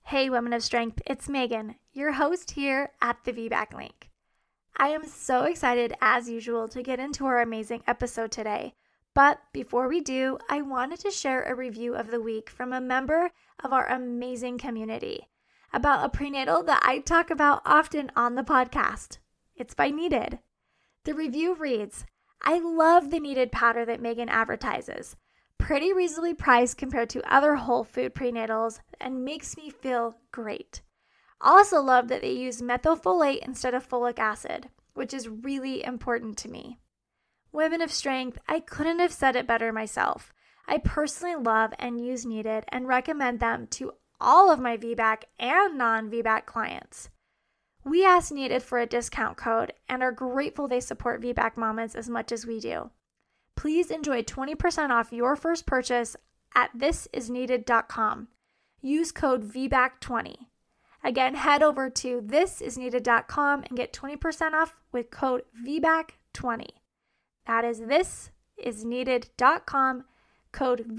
Hey, Women of Strength, it's Megan, your host here at the VBAC Link. I am so excited, as usual, to get into our amazing episode today. But before we do, I wanted to share a review of the week from a member of our amazing community about a prenatal that I talk about often on the podcast. It's by Needed. The review reads, I love the Needed powder that Megan advertises. Pretty reasonably priced compared to other whole food prenatals and makes me feel great. Also love that they use methylfolate instead of folic acid, which is really important to me. Women of Strength, I couldn't have said it better myself. I personally love and use Needed and recommend them to all of my VBAC and non-VBAC clients. We asked Needed for a discount code and are grateful they support VBAC mamas as much as we do. Please enjoy 20% off your first purchase at thisisneeded.com. Use code VBAC20. Again, head over to thisisneeded.com and get 20% off with code VBAC20. That is thisisneeded.com, code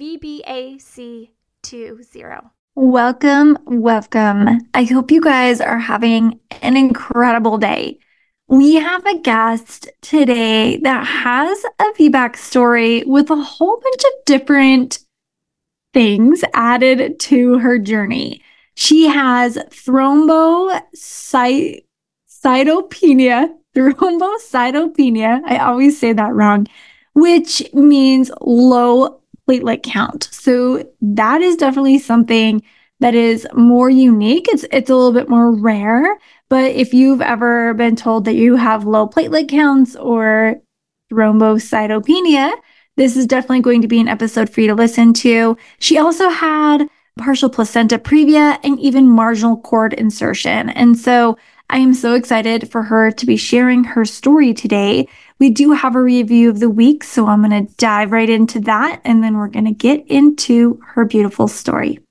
VBAC20. Welcome. I hope you guys are having an incredible day. We have a guest today that has a VBAC story with a whole bunch of different things added to her journey. She has thrombocytopenia. I always say that wrong, which means low platelet count. So that is definitely something that is more unique. It's a little bit more rare. But if you've ever been told that you have low platelet counts or thrombocytopenia, this is definitely going to be an episode for you to listen to. She also had partial placenta previa and even marginal cord insertion. And so I am so excited for her to be sharing her story today. We do have a review of the week, so I'm going to dive right into that, and then we're going to get into her beautiful story.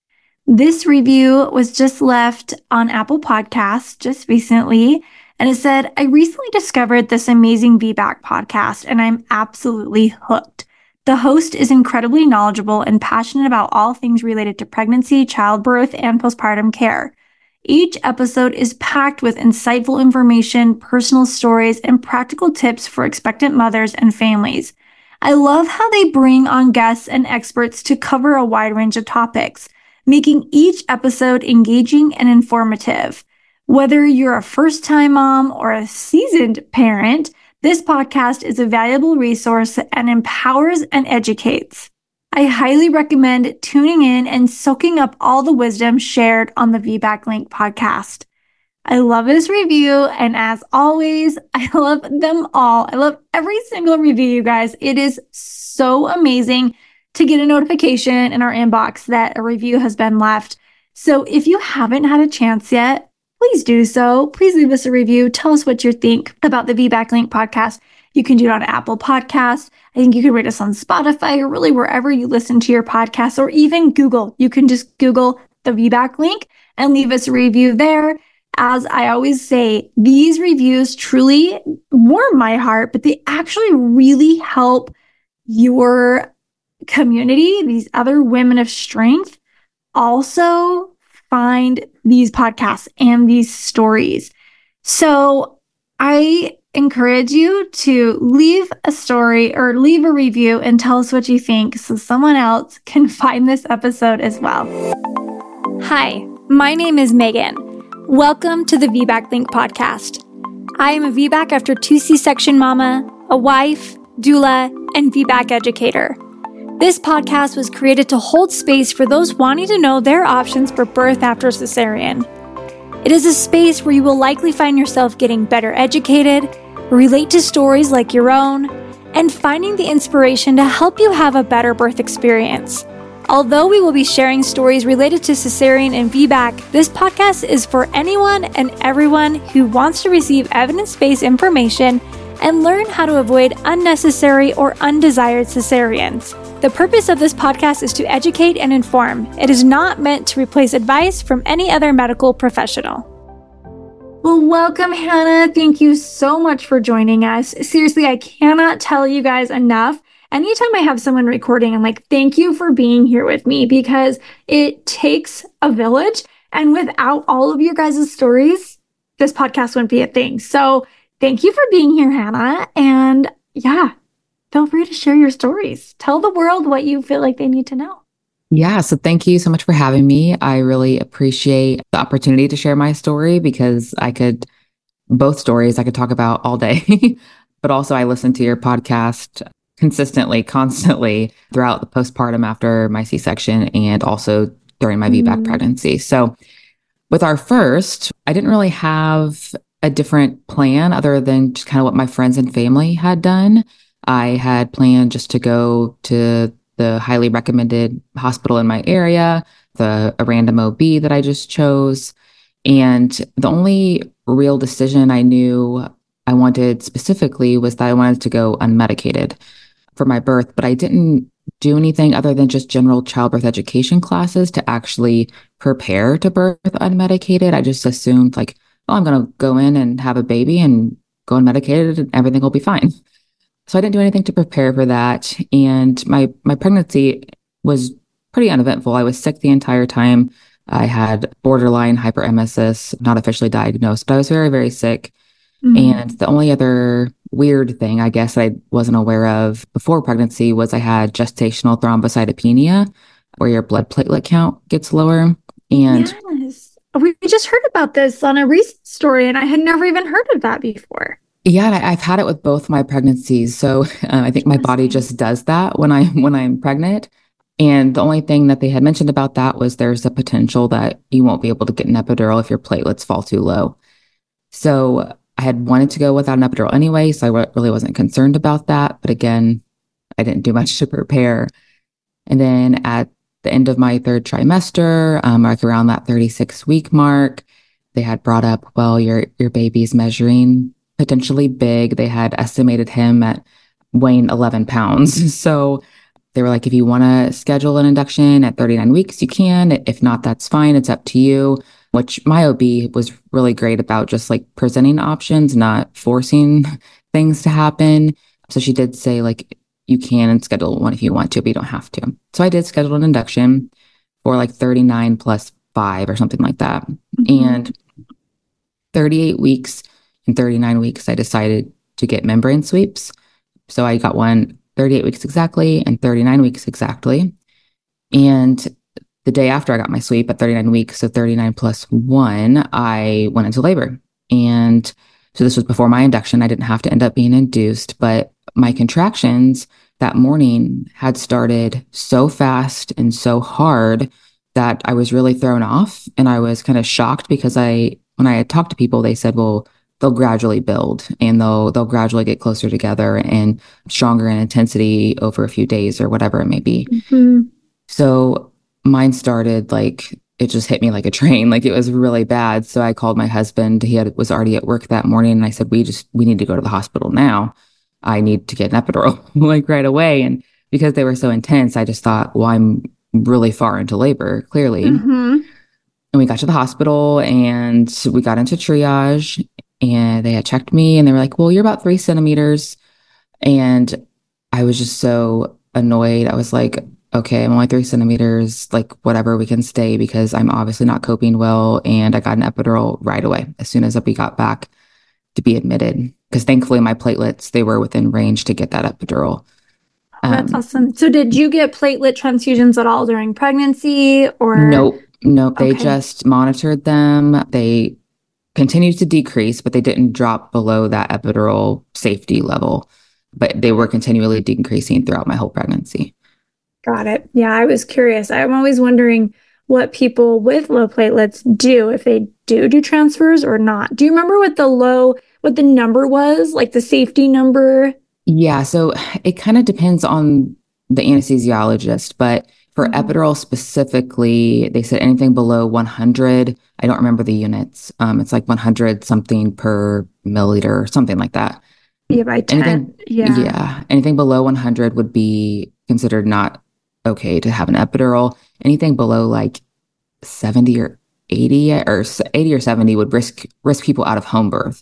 This review was just left on Apple Podcasts just recently, and it said, I recently discovered this amazing VBAC podcast, and I'm absolutely hooked. The host is incredibly knowledgeable and passionate about all things related to pregnancy, childbirth, and postpartum care. Each episode is packed with insightful information, personal stories, and practical tips for expectant mothers and families. I love how they bring on guests and experts to cover a wide range of topics, making each episode engaging and informative. Whether you're a first-time mom or a seasoned parent, this podcast is a valuable resource and empowers and educates. I highly recommend tuning in and soaking up all the wisdom shared on the VBAC Link podcast. I love this review, and as always, I love them all. I love every single review, you guys. It is so amazing to get a notification in our inbox that a review has been left. So if you haven't had a chance yet, please do so. Please leave us a review. Tell us what you think about the VBAC Link podcast. You can do it on Apple Podcasts. I think you can rate us on Spotify or really wherever you listen to your podcasts, or even Google. You can just Google the VBAC Link and leave us a review there. As I always say, these reviews truly warm my heart, but they actually really help your community, these other women of strength, also find these podcasts and these stories. So I encourage you to leave a story or leave a review and tell us what you think so someone else can find this episode as well. Hi, my name is Megan. Welcome to the VBAC Link podcast. I am a VBAC after 2 C-section mama, a wife, doula, and VBAC educator. This podcast was created to hold space for those wanting to know their options for birth after cesarean. It is a space where you will likely find yourself getting better educated, relate to stories like your own, and finding the inspiration to help you have a better birth experience. Although we will be sharing stories related to cesarean and VBAC, this podcast is for anyone and everyone who wants to receive evidence-based information and learn how to avoid unnecessary or undesired cesareans. The purpose of this podcast is to educate and inform. It is not meant to replace advice from any other medical professional. Well, welcome, Hannah. Thank you so much for joining us. Seriously, I cannot tell you guys enough. Anytime I have someone recording, I'm like, thank you for being here with me, because it takes a village And without all of your guys' stories, this podcast wouldn't be a thing. So thank you for being here, Hannah. And yeah, feel free to share your stories. Tell the world what you feel like they need to know. Yeah, so thank you so much for having me. I really appreciate the opportunity to share my story because both stories I could talk about all day. But also, I listen to your podcast consistently, constantly throughout the postpartum after my C-section and also during my VBAC pregnancy. So, with our first, I didn't really have a different plan other than just kind of what my friends and family had done. I had planned just to go to the highly recommended hospital in my area, a random OB that I just chose. And the only real decision I knew I wanted specifically was that I wanted to go unmedicated for my birth, but I didn't do anything other than just general childbirth education classes to actually prepare to birth unmedicated. I just assumed like, oh, I'm going to go in and have a baby and go unmedicated and everything will be fine. So I didn't do anything to prepare for that. And my pregnancy was pretty uneventful. I was sick the entire time. I had borderline hyperemesis, not officially diagnosed, but I was very, very sick. And the only other weird thing, I guess, I wasn't aware of before pregnancy was I had gestational thrombocytopenia, where your blood platelet count gets lower. And yes, we just heard about this on a recent story, and I had never even heard of that before. yeah, I've had it with both my pregnancies. So I think my body just does that when I'm pregnant. And the only thing that they had mentioned about that was there's a potential that you won't be able to get an epidural if your platelets fall too low. So I had wanted to go without an epidural anyway, so I really wasn't concerned about that. But again, I didn't do much to prepare. And then at the end of my third trimester, like around that 36-week mark, they had brought up, well, your baby's measuring potentially big. They had estimated him at weighing 11 pounds. So they were like, if you want to schedule an induction at 39 weeks, you can. If not, that's fine. It's up to you, which my OB was really great about just like presenting options, not forcing things to happen. So she did say like, you can schedule one if you want to, but you don't have to. So I did schedule an induction for like 39 plus 5 or something like that. And 38 weeks and 39 weeks, I decided to get membrane sweeps. So I got one 38 weeks exactly and 39 weeks exactly. And the day after I got my sweep at 39 weeks, so 39 plus 1, I went into labor. And so this was before my induction. I didn't have to end up being induced, but my contractions that morning had started so fast and so hard that I was really thrown off. And I was kind of shocked because when I had talked to people, they said, well, they'll gradually build and they'll gradually get closer together and stronger in intensity over a few days or whatever it may be. So mine started like, it just hit me like a train. Like it was really bad. So I called my husband. Was already at work that morning. And I said, we need to go to the hospital now. I need to get an epidural like right away. And because they were so intense, I just thought, well, I'm really far into labor, clearly. And we got to the hospital and we got into triage and they had checked me and they were like, well, you're about 3 centimeters. And I was just so annoyed. I was like, okay, I'm only 3 centimeters, like whatever, we can stay because I'm obviously not coping well. And I got an epidural right away as soon as we got back to be admitted. Because thankfully my platelets, they were within range to get that epidural. That's awesome. So did you get platelet transfusions at all during pregnancy or? Nope. They just monitored them. They continued to decrease, but they didn't drop below that epidural safety level. But they were continually decreasing throughout my whole pregnancy. Got it. Yeah, I was curious. I'm always wondering what people with low platelets do, if they do transfers or not. Do you remember what the number was, like the safety number? Yeah, so it kind of depends on the anesthesiologist, but for epidural specifically, they said anything below 100. I don't remember the units. It's like 100 something per milliliter or something like that. Yeah, by 10. Anything below 100 would be considered not okay to have an epidural. Anything below like 70 or 80 or 70 would risk people out of home birth.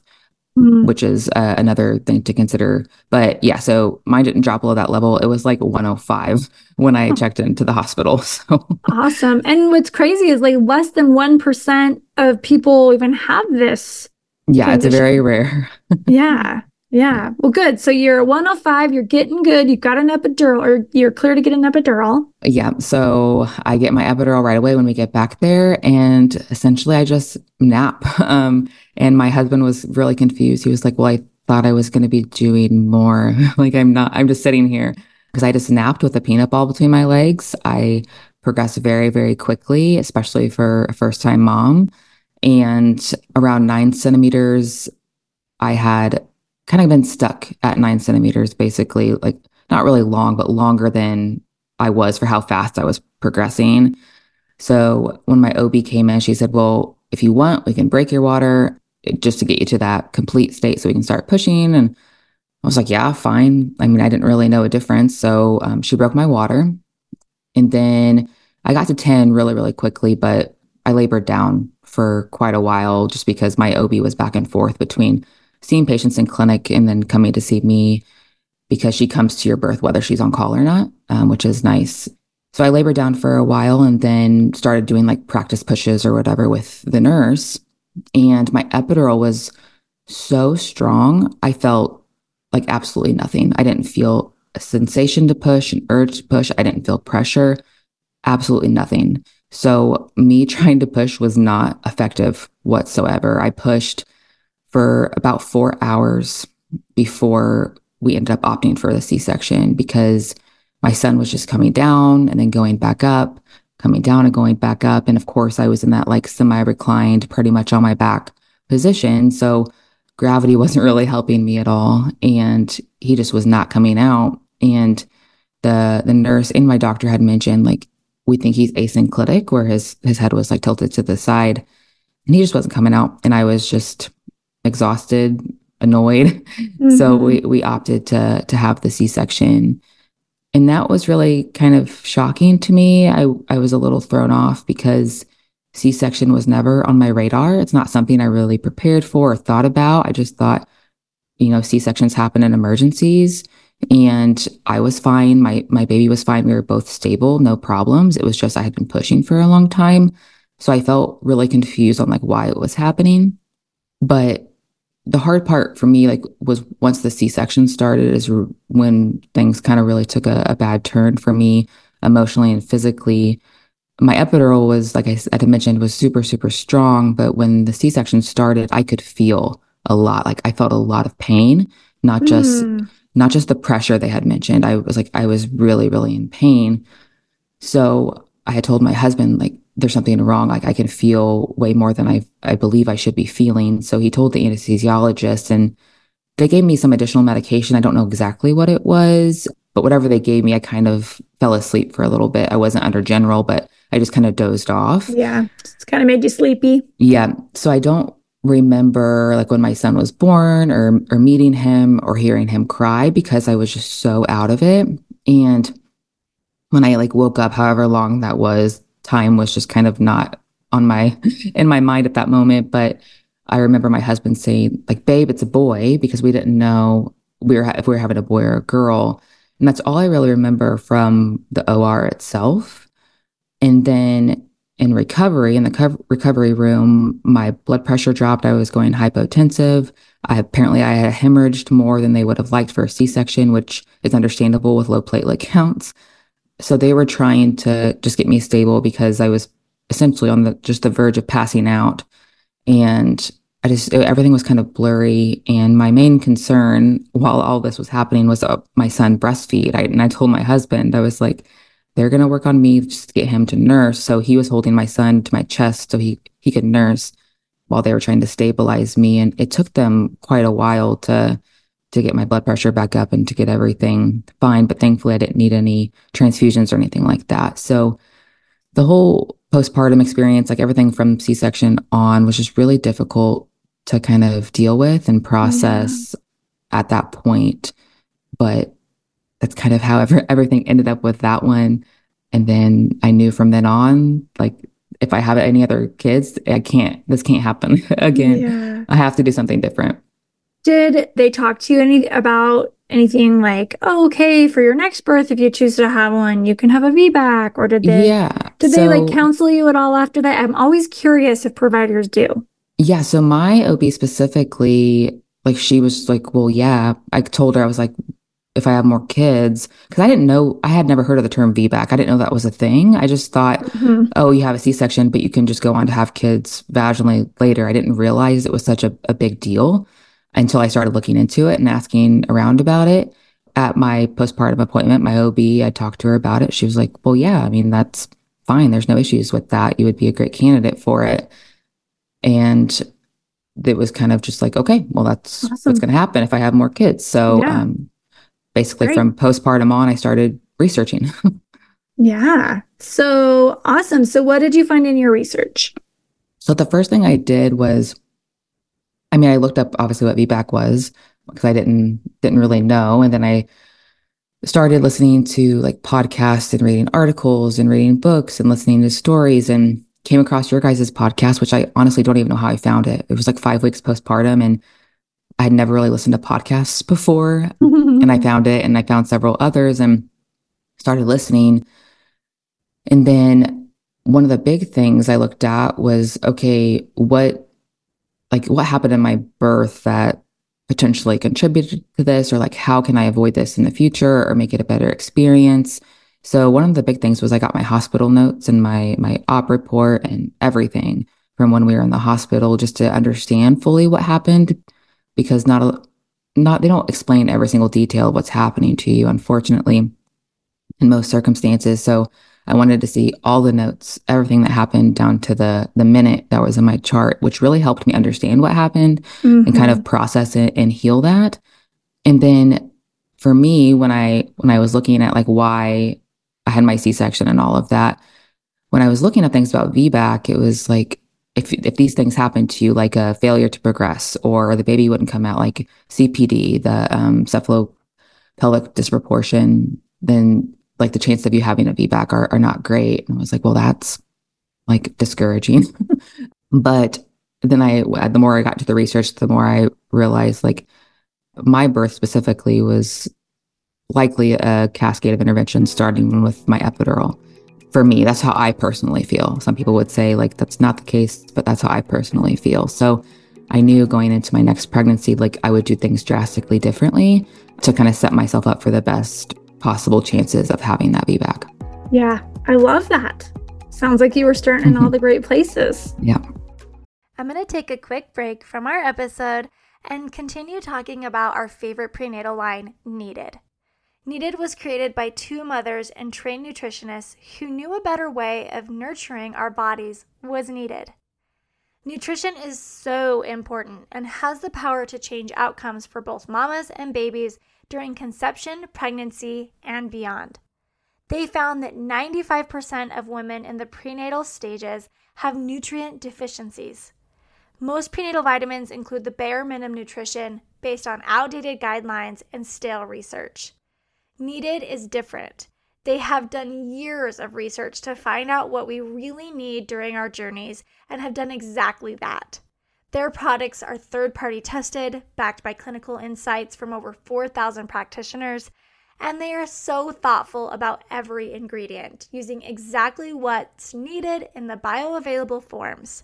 which is another thing to consider. But yeah, so mine didn't drop below that level. It was like 105 when I checked into the hospital. So Awesome. And what's crazy is like less than 1% of people even have this yeah, it's a very condition. rare. Yeah. Yeah. Well, good. So you're 105, you're getting good. You've got an epidural, or you're clear to get an epidural. Yeah, so I get my epidural right away when we get back there, and essentially I just nap. And my husband was really confused. He was like, "Well, I thought I was going to be doing more. Like I'm not. I'm just sitting here because I just napped with a peanut ball between my legs. I progressed very, very quickly, especially for a first-time mom. And around 9 centimeters, I had kind of been stuck at 9 centimeters, basically, like not really long, but longer than I was for how fast I was progressing. So when my OB came in, she said, well, if you want, we can break your water just to get you to that complete state so we can start pushing. And I was like, yeah, fine. I mean, I didn't really know a difference. So she broke my water. And then I got to 10 really, really quickly, but I labored down for quite a while just because my OB was back and forth between seeing patients in clinic and then coming to see me because she comes to your birth whether she's on call or not, which is nice. So I labored down for a while and then started doing like practice pushes or whatever with the nurse. And my epidural was so strong, I felt like absolutely nothing. I didn't feel a sensation to push, an urge to push. I didn't feel pressure, absolutely nothing. So me trying to push was not effective whatsoever. I pushed for about 4 hours before we ended up opting for the C-section because my son was just coming down and then going back up, coming down and going back up. And of course, I was in that like semi-reclined, pretty much on my back position. So gravity wasn't really helping me at all. And he just was not coming out. And the nurse and my doctor had mentioned, like, we think he's asynclitic, where his head was like tilted to the side. And he just wasn't coming out. And I was just exhausted, annoyed. So we opted to have the C-section. And that was really kind of shocking to me. I was a little thrown off because C-section was never on my radar. It's not something I really prepared for or thought about. I just thought, C-sections happen in emergencies. And I was fine. My baby was fine. We were both stable, no problems. It was just I had been pushing for a long time. So I felt really confused on like why it was happening. But the hard part for me, like, was once the C-section started, is when things kind of really took a bad turn for me emotionally and physically. My epidural was, like I had mentioned, was super, super strong. But when the C-section started, I could feel a lot. Like I felt a lot of pain, not just the pressure they had mentioned. I was really, really in pain. So I had told my husband, like, there's something wrong. Like I can feel way more than I believe I should be feeling. So he told the anesthesiologist and they gave me some additional medication. I don't know exactly what it was, but whatever they gave me, I kind of fell asleep for a little bit. I wasn't under general, but I just kind of dozed off. Yeah. It's kind of made you sleepy. Yeah. So I don't remember like when my son was born or meeting him or hearing him cry because I was just so out of it. And when I like woke up, however long that was, time was just kind of not in my mind at that moment. But I remember my husband saying, like, babe, it's a boy, because we didn't know if we were having a boy or a girl. And that's all I really remember from the OR itself. And then in recovery, in the recovery room, my blood pressure dropped. I was going hypotensive. I had hemorrhaged more than they would have liked for a C-section, which is understandable with low platelet counts. So they were trying to just get me stable because I was essentially on the verge of passing out. And everything was kind of blurry. And my main concern while all this was happening was my son breastfeed. And I told my husband, I was like, they're going to work on me just to get him to nurse. So he was holding my son to my chest so he could nurse while they were trying to stabilize me. And it took them quite a while to get my blood pressure back up and to get everything fine. But thankfully, I didn't need any transfusions or anything like that. So the whole postpartum experience, like everything from C-section on, was just really difficult to kind of deal with and process at that point. But that's kind of how everything ended up with that one. And then I knew from then on, like, if I have any other kids, this can't happen again. Yeah. I have to do something different. Did they talk to you about anything like, oh, okay, for your next birth, if you choose to have one, you can have a VBAC? Or did they like So counsel you at all after that? I'm always curious if providers do. yeah, so my OB specifically, like she was like, well, yeah. I told her, I was like, if I have more kids, because I didn't know, I had never heard of the term VBAC. I didn't know that was a thing. I just thought, oh, you have a C-section, but you can just go on to have kids vaginally later. I didn't realize it was such a big deal until I started looking into it and asking around about it. At my postpartum appointment, my OB, I talked to her about it. She was like, well, yeah, I mean, that's fine. There's no issues with that. You would be a great candidate for it. And it was kind of just like, okay, well, that's Awesome. what's going to happen if I have more kids. So, Yeah. basically Great. from postpartum on, I started researching. Yeah. So awesome. So what did you find in your research? So the first thing I did was, I mean, I looked up obviously what VBAC was because I didn't really know. And then I started listening to like podcasts and reading articles and reading books and listening to stories and came across your guys' podcast, which I honestly don't even know how I found it. It was like 5 weeks postpartum and I had never really listened to podcasts before. And I found it and I found several others and started listening. And then one of the big things I looked at was, okay, what happened in my birth that potentially contributed to this, or like, how can I avoid this in the future or make it a better experience? So one of the big things was I got my hospital notes and my op report and everything from when we were in the hospital just to understand fully what happened, because they don't explain every single detail of what's happening to you, unfortunately, in most circumstances. So I wanted to see all the notes, everything that happened down to the minute that was in my chart, which really helped me understand what happened and kind of process it and heal that. And then for me, when I was looking at like why I had my C-section and all of that, when I was looking at things about VBAC, it was like, if these things happen to you, like a failure to progress or the baby wouldn't come out, like CPD, the cephalopelvic disproportion, then like the chance of you having a VBAC are not great. And I was like, well, that's like discouraging. But then the more I got to the research, the more I realized like my birth specifically was likely a cascade of interventions starting with my epidural. For me, that's how I personally feel. Some people would say like that's not the case, but that's how I personally feel. So I knew going into my next pregnancy, like I would do things drastically differently to kind of set myself up for the best possible chances of having that VBAC. Yeah, I love that. Sounds like you were starting in all the great places. Yeah. I'm going to take a quick break from our episode and continue talking about our favorite prenatal line, Needed. Needed was created by 2 mothers and trained nutritionists who knew a better way of nurturing our bodies was needed. Nutrition is so important and has the power to change outcomes for both mamas and babies during conception, pregnancy, and beyond. They found that 95% of women in the prenatal stages have nutrient deficiencies. Most prenatal vitamins include the bare minimum nutrition based on outdated guidelines and stale research. Needed is different. They have done years of research to find out what we really need during our journeys and have done exactly that. Their products are third-party tested, backed by clinical insights from over 4,000 practitioners, and they are so thoughtful about every ingredient, using exactly what's needed in the bioavailable forms.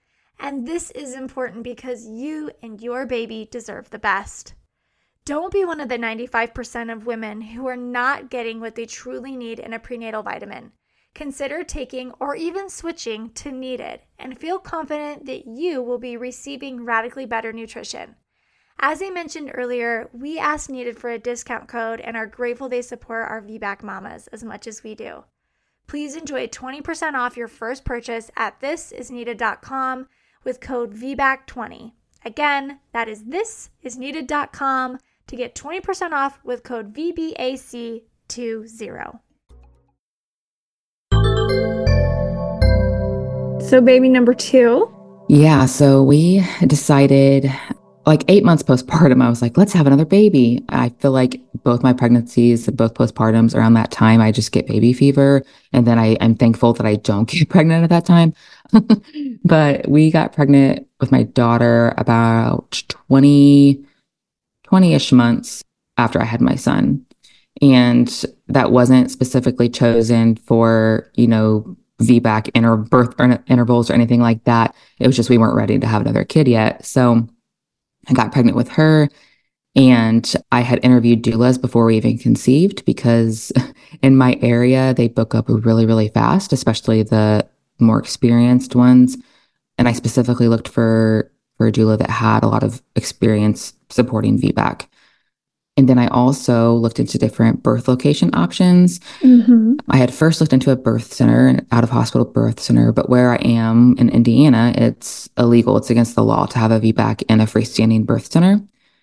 And this is important because you and your baby deserve the best. Don't be one of the 95% of women who are not getting what they truly need in a prenatal vitamin. Consider taking or even switching to Needed and feel confident that you will be receiving radically better nutrition. As I mentioned earlier, we asked Needed for a discount code and are grateful they support our VBAC mamas as much as we do. Please enjoy 20% off your first purchase at thisisneeded.com with code VBAC20. Again, that is thisisneeded.com to get 20% off with code VBAC20. So baby number 2. Yeah. So we decided like 8 months postpartum, I was like, let's have another baby. I feel like both my pregnancies, both postpartums around that time, I just get baby fever. And then I'm thankful that I don't get pregnant at that time. But we got pregnant with my daughter about 20 20-ish months after I had my son. And that wasn't specifically chosen for, VBAC intervals or anything like that. It was just we weren't ready to have another kid yet. So I got pregnant with her, and I had interviewed doulas before we even conceived because in my area, they book up really, really fast, especially the more experienced ones. And I specifically looked for a doula that had a lot of experience supporting VBAC. And then I also looked into different birth location options. I had first looked into a birth center, an out-of-hospital birth center, but where I am in Indiana, it's illegal. It's against the law to have a VBAC in a freestanding birth center.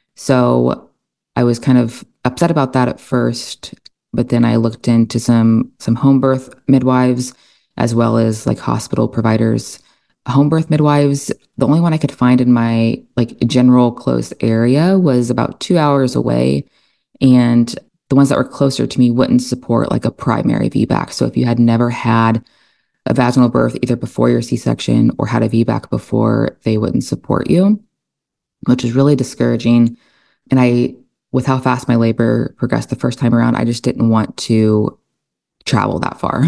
So I was kind of upset about that at first, but then I looked into some home birth midwives as well as like hospital providers. Home birth midwives, the only one I could find in my like general close area was about 2 hours away. And the ones that were closer to me wouldn't support like a primary VBAC. So if you had never had a vaginal birth either before your C-section or had a VBAC before, they wouldn't support you, which is really discouraging. And with how fast my labor progressed the first time around, I just didn't want to travel that far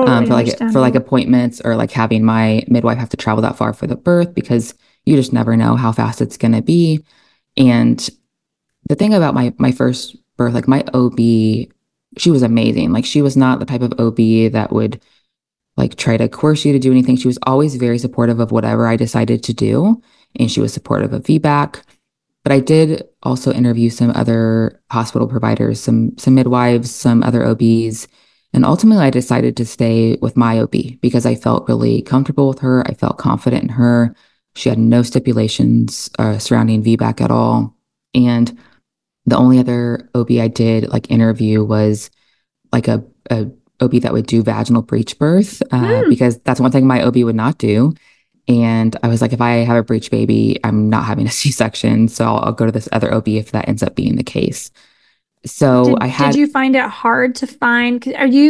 for like appointments or like having my midwife have to travel that far for the birth, because you just never know how fast it's going to be. And the thing about my first birth, like my OB, she was amazing. Like she was not the type of OB that would like try to coerce you to do anything. She was always very supportive of whatever I decided to do. And she was supportive of VBAC. But I did also interview some other hospital providers, some midwives, some other OBs. And ultimately, I decided to stay with my OB because I felt really comfortable with her. I felt confident in her. She had no stipulations surrounding VBAC at all. And the only other OB I did like interview was like a OB that would do vaginal breech birth because that's one thing my OB would not do. And I was like, if I have a breech baby, I'm not having a C-section. So I'll go to this other OB if that ends up being the case. So did you find it hard to find?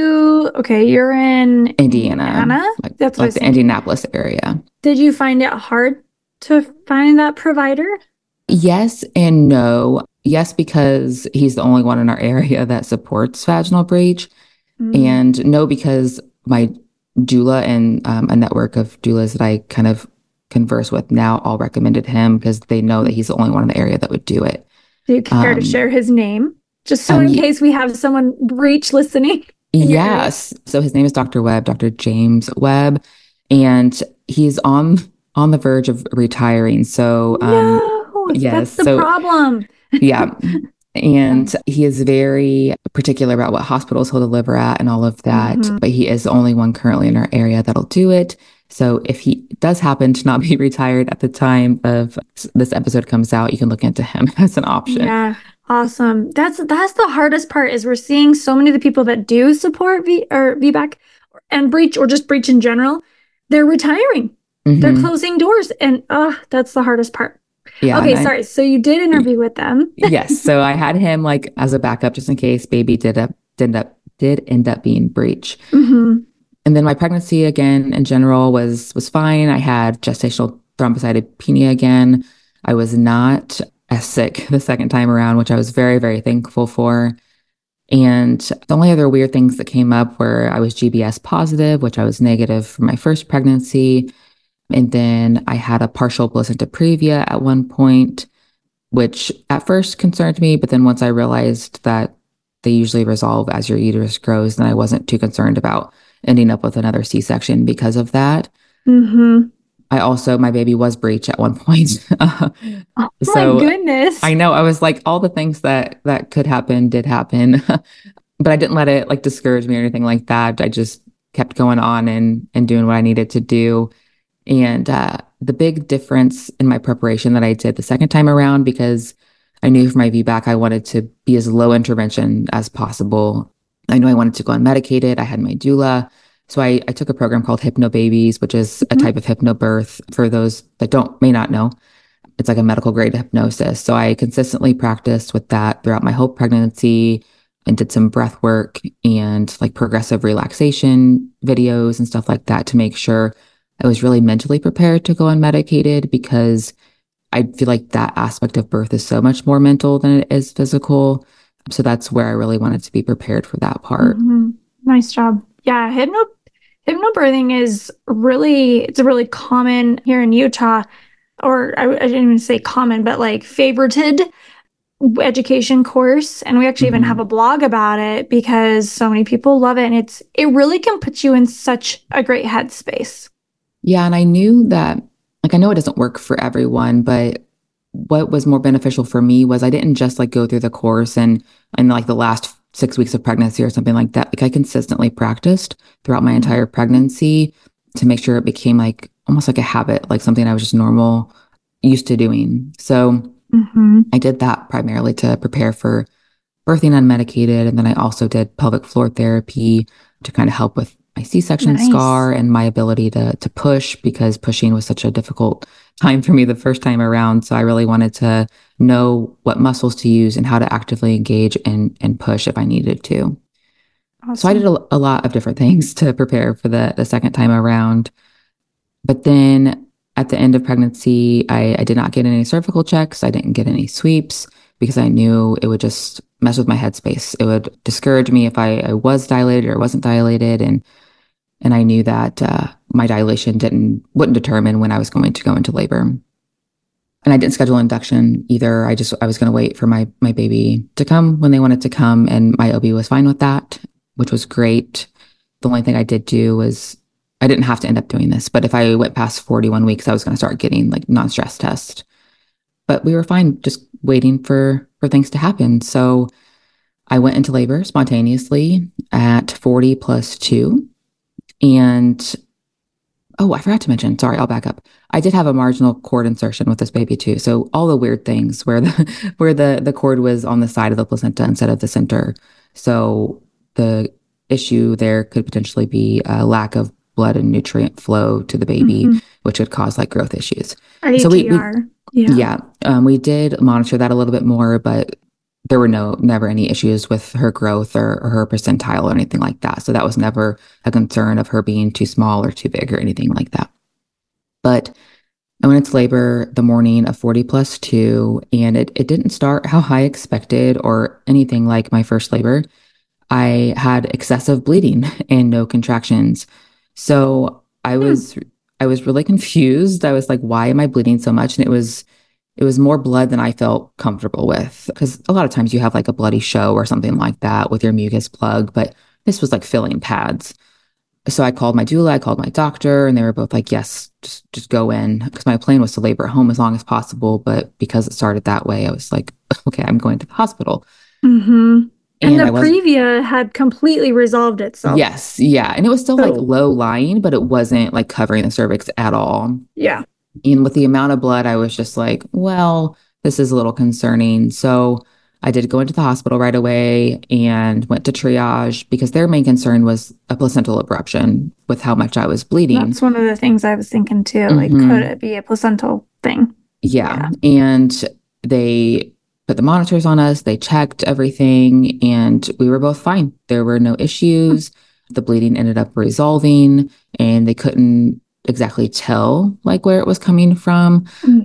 You're in Indiana? That's like the Indianapolis area. Did you find it hard to find that provider? Yes and no. Yes, because he's the only one in our area that supports vaginal breech. And no, because my doula and a network of doulas that I kind of converse with now all recommended him because they know that he's the only one in the area that would do it. Do you care to share his name? Just so in case we have someone breech listening. Yes. So his name is Dr. Webb, Dr. James Webb, and he's on the verge of retiring. So yes, that's the problem. Yeah. And he is very particular about what hospitals he'll deliver at and all of that. But he is the only one currently in our area that'll do it. So if he does happen to not be retired at the time of this episode comes out, you can look into him as an option. Yeah. Awesome. That's the hardest part is we're seeing so many of the people that do support VBAC and breech or just breech in general, they're retiring. They're closing doors. And that's the hardest part. Yeah. Okay, sorry. So you did interview with them. Yes. So I had him like as a backup just in case baby did end up being breech. And then my pregnancy again in general was fine. I had gestational thrombocytopenia again. I was not as sick the second time around, which I was very, very thankful for. And the only other weird things that came up were I was GBS positive, which I was negative for my first pregnancy. And then I had a partial placenta previa at one point, which at first concerned me. But then once I realized that they usually resolve as your uterus grows, then I wasn't too concerned about ending up with another C-section because of that. My baby was breech at one point. Oh my goodness. I know. I was like, all the things that could happen did happen, but I didn't let it like discourage me or anything like that. I just kept going on and doing what I needed to do. And the big difference in my preparation that I did the second time around, because I knew for my VBAC, I wanted to be as low intervention as possible. I knew I wanted to go unmedicated. I had my doula. So I took a program called Hypnobabies, which is a type of hypnobirth for those that may not know. It's like a medical grade hypnosis. So I consistently practiced with that throughout my whole pregnancy and did some breath work and like progressive relaxation videos and stuff like that to make sure I was really mentally prepared to go unmedicated, because I feel like that aspect of birth is so much more mental than it is physical. So that's where I really wanted to be prepared for that part. Nice job. Yeah, hypnobirthing is it's a really common here in Utah, or I didn't even say common, but like favorited education course. And we actually even have a blog about it because so many people love it. And it really can put you in such a great headspace. Yeah. And I knew that, like, I know it doesn't work for everyone, but what was more beneficial for me was I didn't just like go through the course and like the last 6 weeks of pregnancy or something like that. Like I consistently practiced throughout my entire pregnancy to make sure it became like almost like a habit, like something I was just used to doing. So I did that primarily to prepare for birthing unmedicated. And then I also did pelvic floor therapy to kind of help with my C-section scar and my ability to push, because pushing was such a difficult time for me the first time around. So I really wanted to know what muscles to use and how to actively engage and push if I needed to. Awesome. So I did a lot of different things to prepare for the second time around. But then at the end of pregnancy, I did not get any cervical checks. I didn't get any sweeps because I knew it would just mess with my headspace. It would discourage me if I was dilated or wasn't dilated. And I knew that my dilation wouldn't determine when I was going to go into labor. And I didn't schedule induction either. I was going to wait for my baby to come when they wanted to come. And my OB was fine with that, which was great. The only thing I did do was I didn't have to end up doing this, but if I went past 41 weeks, I was going to start getting like non-stress tests. But we were fine just waiting for things to happen. So I went into labor spontaneously at 40 plus 2. And, oh, I forgot to mention, sorry, I'll back up. I did have a marginal cord insertion with this baby too. So all the weird things where the cord was on the side of the placenta instead of the center. So the issue there could potentially be a lack of blood and nutrient flow to the baby, which could cause like growth issues. So we did monitor that a little bit more, but there were never any issues with her growth or her percentile or anything like that. So that was never a concern of her being too small or too big or anything like that. But I went into labor the morning of 40 plus 2, and it didn't start how I expected or anything like my first labor. I had excessive bleeding and no contractions. So I was really confused. I was like, why am I bleeding so much? And it was more blood than I felt comfortable with, because a lot of times you have like a bloody show or something like that with your mucus plug, but this was like filling pads. So I called my doula, I called my doctor, and they were both like, yes, just go in, because my plan was to labor at home as long as possible. But because it started that way, I was like, okay, I'm going to the hospital. And the previa had completely resolved itself. Yes. Yeah. And it was still like low lying, but it wasn't like covering the cervix at all. Yeah. And with the amount of blood, I was just like, well, this is a little concerning. So I did go into the hospital right away and went to triage because their main concern was a placental abruption with how much I was bleeding. That's one of the things I was thinking too. Like, could it be a placental thing? Yeah. And they put the monitors on us. They checked everything and we were both fine. There were no issues. The bleeding ended up resolving and they couldn't exactly tell like where it was coming from.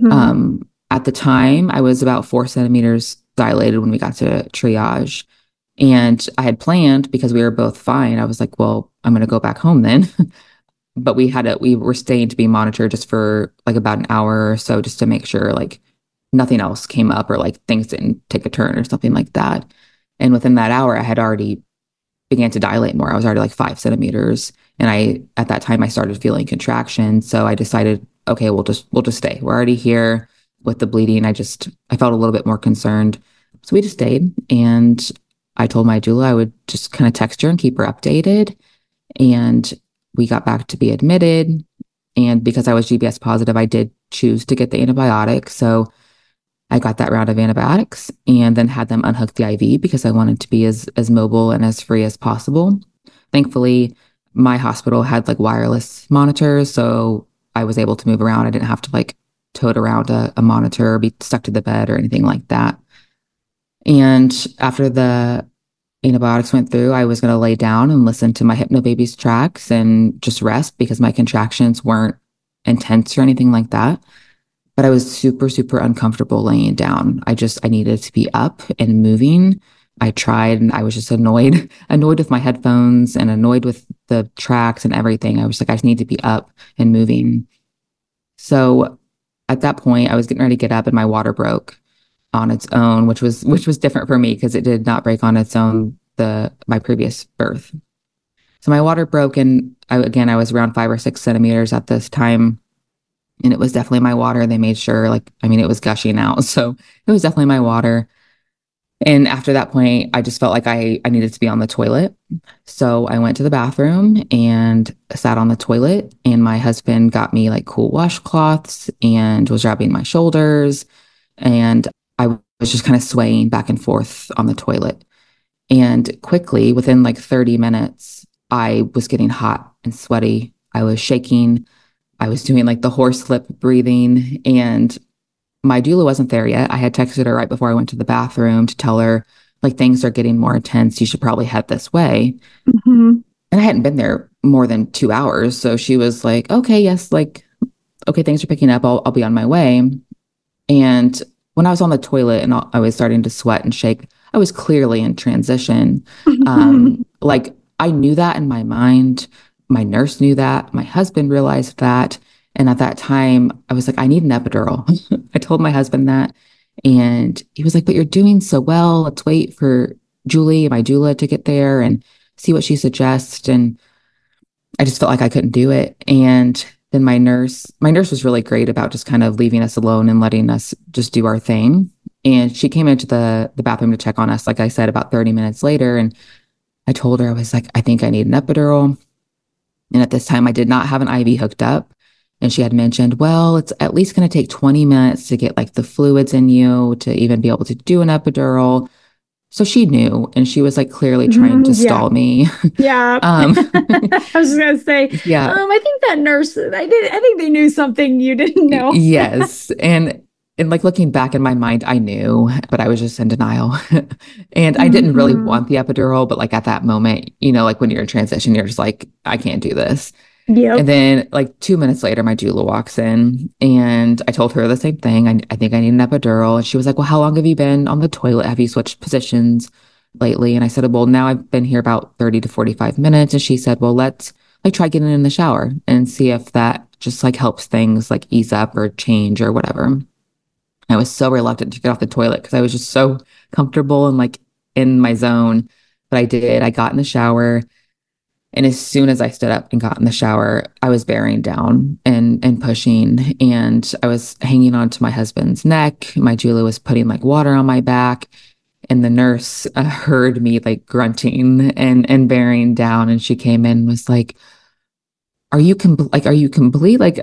At the time, I was about 4 centimeters dilated when we got to triage. And I had planned, because we were both fine, I was like, well, I'm going to go back home then. But we were staying to be monitored just for like about an hour or so, just to make sure like nothing else came up or like things didn't take a turn or something like that. And within that hour, I had already began to dilate more. I was already like 5 centimeters. And at that time I started feeling contractions. So I decided, okay, we'll just stay. We're already here with the bleeding. I felt a little bit more concerned. So we just stayed. And I told my doula I would just kind of text her and keep her updated. And we got back to be admitted. And because I was GBS positive, I did choose to get the antibiotics. So I got that round of antibiotics and then had them unhook the IV because I wanted to be as mobile and as free as possible. Thankfully, my hospital had like wireless monitors, so I was able to move around. I didn't have to like tote around a monitor or be stuck to the bed or anything like that. And after the antibiotics went through, I was going to lay down and listen to my Hypnobabies tracks and just rest because my contractions weren't intense or anything like that. but I was super, super uncomfortable laying down. I needed to be up and moving. I tried and I was just annoyed with my headphones and annoyed with the tracks and everything. I was like, I just need to be up and moving. So at that point, I was getting ready to get up and my water broke on its own, which was different for me because it did not break on its own my previous birth. So my water broke and I was around 5 or 6 centimeters at this time. And it was definitely my water. They made sure, it was gushing out. So it was definitely my water. And after that point, I just felt like I needed to be on the toilet. So I went to the bathroom and sat on the toilet. And my husband got me like cool washcloths and was rubbing my shoulders. And I was just kind of swaying back and forth on the toilet. And quickly, within like 30 minutes, I was getting hot and sweaty. I was shaking. I was doing like the horse lip breathing, and my doula wasn't there yet. I had texted her right before I went to the bathroom to tell her, like, things are getting more intense. You should probably head this way. Mm-hmm. And I hadn't been there more than 2 hours. So she was like, okay, yes, like, okay, things are picking up. I'll be on my way. And when I was on the toilet and I was starting to sweat and shake, I was clearly in transition. Like, I knew that in my mind. My nurse knew that. My husband realized that. And at that time, I was like, I need an epidural. I told my husband that. And he was like, but you're doing so well. Let's wait for Julie, my doula, to get there and see what she suggests. And I just felt like I couldn't do it. And then my nurse was really great about just kind of leaving us alone and letting us just do our thing. And she came into the bathroom to check on us, like I said, about 30 minutes later. And I told her, I was like, I think I need an epidural. And at this time, I did not have an IV hooked up. And she had mentioned, well, it's at least going to take 20 minutes to get like the fluids in you to even be able to do an epidural. So she knew, and she was like clearly trying to stall me. Yeah. I was just gonna say, Yeah. I think that nurse, I think they knew something you didn't know. Yes. And like looking back in my mind, I knew, but I was just in denial. And I didn't really want the epidural, but like at that moment, like when you're in transition, you're just like, I can't do this. Yep. And then like 2 minutes later, my doula walks in and I told her the same thing. I think I need an epidural. And she was like, well, how long have you been on the toilet? Have you switched positions lately? And I said, well, now I've been here about 30 to 45 minutes. And she said, well, let's like try getting in the shower and see if that just like helps things like ease up or change or whatever. I was so reluctant to get off the toilet because I was just so comfortable and like in my zone. But I did. I got in the shower. And as soon as I stood up and got in the shower, I was bearing down and pushing. And I was hanging onto my husband's neck. My doula was putting like water on my back. And the nurse heard me like grunting and bearing down. And she came in and was like, are you complete? Like,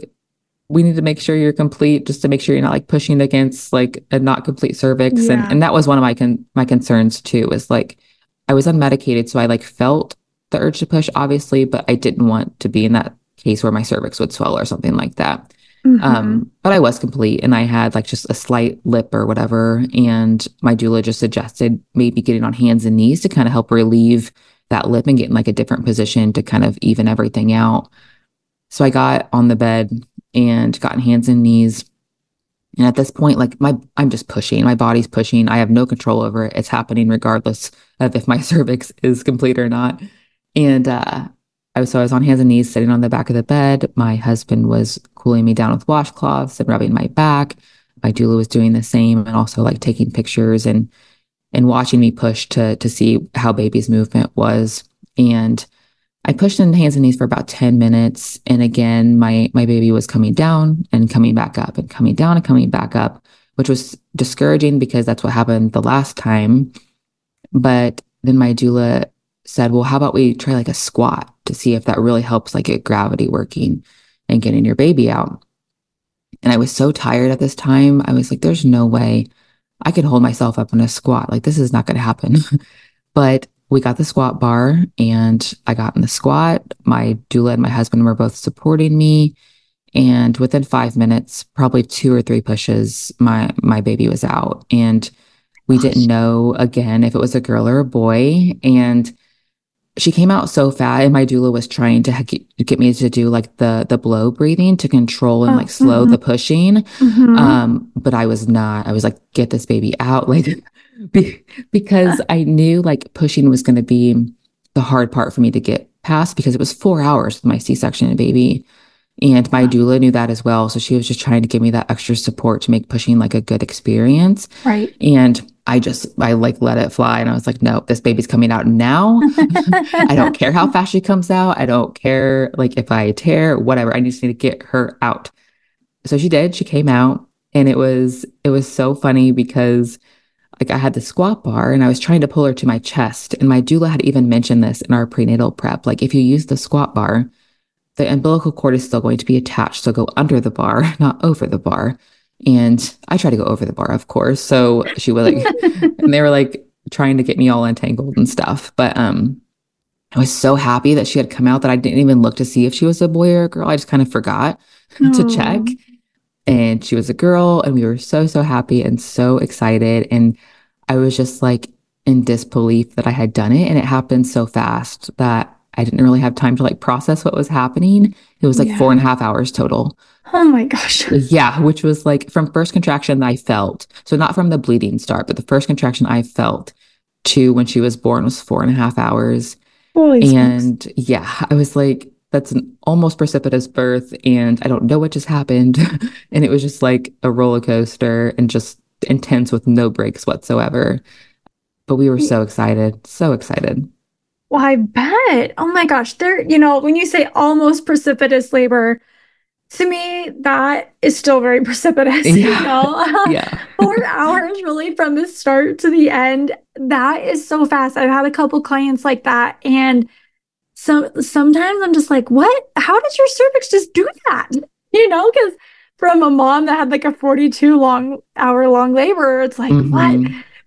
we need to make sure you're complete just to make sure you're not like pushing against like a not complete cervix. Yeah. And that was one of my concerns too, is like, I was unmedicated. So I like felt the urge to push, obviously, but I didn't want to be in that case where my cervix would swell or something like that. But I was complete and I had like just a slight lip or whatever. And my doula just suggested maybe getting on hands and knees to kind of help relieve that lip and get in like a different position to kind of even everything out. So I got on the bed and got on hands and knees. And at this point, like I'm just pushing, my body's pushing. I have no control over it. It's happening regardless of if my cervix is complete or not. And I was on hands and knees sitting on the back of the bed. My husband was cooling me down with washcloths and rubbing my back. My doula was doing the same and also like taking pictures and watching me push to see how baby's movement was. And I pushed in hands and knees for about 10 minutes. And again, my baby was coming down and coming back up and coming down and coming back up, which was discouraging because that's what happened the last time. But then my doula said, well, how about we try like a squat to see if that really helps like get gravity working and getting your baby out. And I was so tired at this time. I was like, there's no way I can hold myself up in a squat. Like, this is not going to happen. But we got the squat bar and I got in the squat. My doula and my husband were both supporting me. And within 5 minutes, probably 2 or 3 pushes, my baby was out. And we didn't know again if it was a girl or a boy. And she came out so fat, and my doula was trying to get me to do like the blow breathing to control and like slow the pushing. But I was not. I was like, get this baby out, like because I knew like pushing was going to be the hard part for me to get past, because it was 4 hours with my C-section and baby. And my doula knew that as well. So she was just trying to give me that extra support to make pushing like a good experience. Right. And I like let it fly. And I was like, no, this baby's coming out now. I don't care how fast she comes out. I don't care like if I tear, whatever. I just need to get her out. So she did. She came out, and it was so funny because like I had the squat bar and I was trying to pull her to my chest. And my doula had even mentioned this in our prenatal prep. Like if you use the squat bar, the umbilical cord is still going to be attached. So go under the bar, not over the bar. And I tried to go over the bar, of course. So she was like, and they were like trying to get me all entangled and stuff. But I was so happy that she had come out that I didn't even look to see if she was a boy or a girl. I just kind of forgot to check. And she was a girl, and we were so, so happy and so excited. And I was just like in disbelief that I had done it. And it happened so fast that I didn't really have time to like process what was happening. It was like 4.5 hours total. Oh my gosh. Yeah, which was like from first contraction I felt. So not from the bleeding start, but the first contraction I felt to when she was born was 4.5 hours. Holy and smokes. yeah, I was like, that's an almost precipitous birth, and I don't know what just happened. And it was just like a roller coaster and just intense with no breaks whatsoever. But we were so excited, so excited. Well, I bet. Oh my gosh. When you say almost precipitous labor, to me, that is still very precipitous, Yeah. 4 hours really from the start to the end. That is so fast. I've had a couple clients like that. And so sometimes I'm just like, what? How does your cervix just do that? Because from a mom that had like a 42-hour long labor, it's like, what?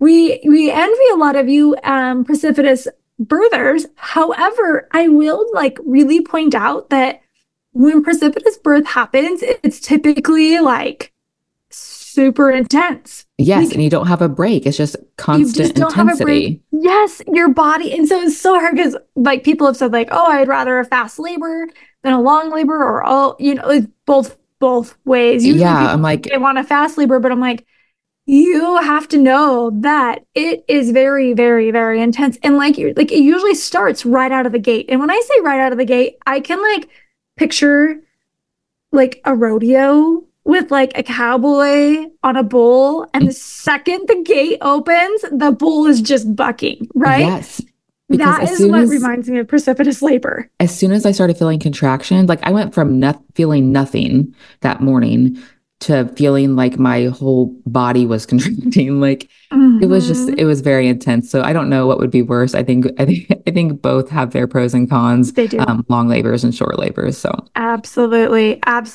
We envy a lot of you precipitous birthers. However, I will like really point out that when precipitous birth happens, it's typically like super intense. Yes, like, and you don't have a break. It's just constant intensity. Yes, your body. And so it's so hard because like people have said like, oh, I'd rather a fast labor than a long labor, or it's both ways. Usually I'm like, they want a fast labor, but I'm like, you have to know that it is very, very, very intense. And like it usually starts right out of the gate. And when I say right out of the gate, I can like picture like a rodeo with like a cowboy on a bull, and the second the gate opens, the bull is just bucking, right? Yes. That is what reminds me of precipitous labor. As soon as I started feeling contractions, like I went from feeling nothing that morning to feeling like my whole body was contracting. Like it was very intense. So I don't know what would be worse. I think both have their pros and cons. They do. Long labors and short labors. So absolutely.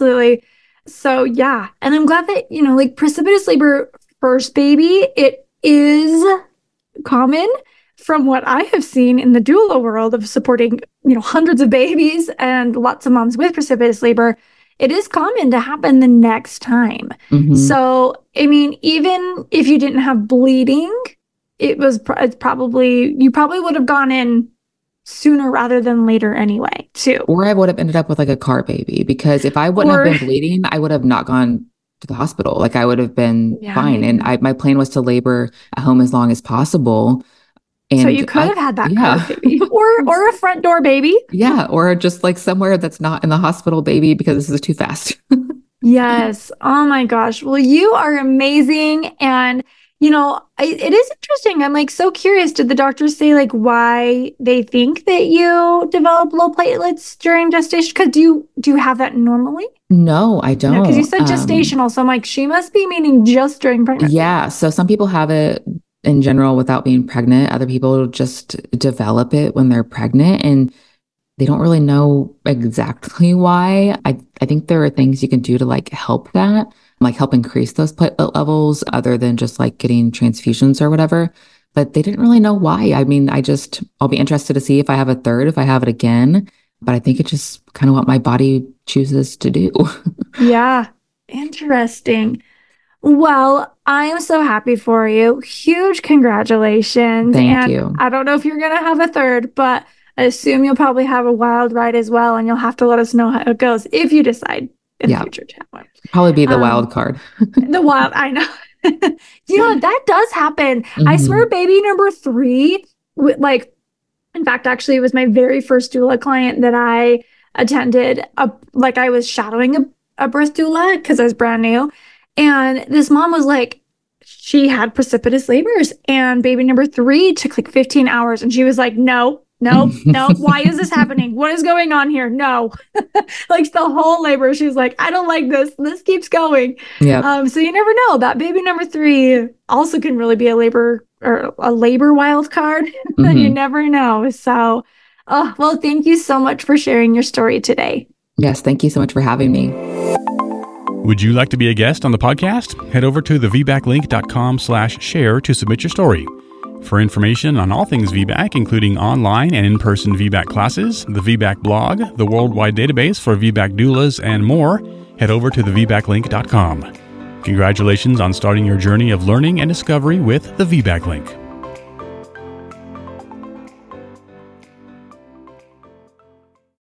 So yeah. And I'm glad that, like precipitous labor first baby, it is common from what I have seen in the doula world of supporting, hundreds of babies and lots of moms with precipitous labor. It is common to happen the next time. So, I mean, even if you didn't have bleeding, it's probably, you probably would have gone in sooner rather than later anyway, too. Or I would have ended up with like a car baby, because if I wouldn't have been bleeding, I would have not gone to the hospital. Like I would have been fine. And my plan was to labor at home as long as possible. And so you could have had that car baby or a front door baby. Yeah. Or just like somewhere that's not in the hospital baby, because this is too fast. Yes. Oh my gosh. Well, you are amazing. And, it is interesting. I'm like so curious. Did the doctors say like why they think that you develop low platelets during gestation? Because do you have that normally? No, I don't. Because you said gestational. So I'm like, she must be meaning just during pregnancy. Yeah. So some people have it in general without being pregnant. Other people just develop it when they're pregnant, and they don't really know exactly why. I think there are things you can do to like help that, like help increase those platelet levels other than just like getting transfusions or whatever. But they didn't really know why. I mean, I'll be interested to see if I have a third, if I have it again. But I think it's just kind of what my body chooses to do. Yeah. Interesting. Well, I am so happy for you. Huge congratulations. Thank you. I don't know if you're going to have a third, but I assume you'll probably have a wild ride as well, and you'll have to let us know how it goes if you decide in the future to have one. Probably be the wild card. I know. You know, that does happen. I swear baby number 3, like, in fact, actually, it was my very first doula client that I attended. I was shadowing a birth doula because I was brand new. And this mom was like, she had precipitous labors, and baby number 3 took like 15 hours. And she was like, no. Why is this happening? What is going on here? No. Like the whole labor, she was like, I don't like this. This keeps going. Yeah. So you never know. That baby number 3 also can really be a labor wild card. You never know. So, well, thank you so much for sharing your story today. Yes. Thank you so much for having me. Would you like to be a guest on the podcast? Head over to thevbaclink.com/share to submit your story. For information on all things VBAC, including online and in-person VBAC classes, the VBAC blog, the worldwide database for VBAC doulas, and more, head over to thevbaclink.com. Congratulations on starting your journey of learning and discovery with the VBAC Link.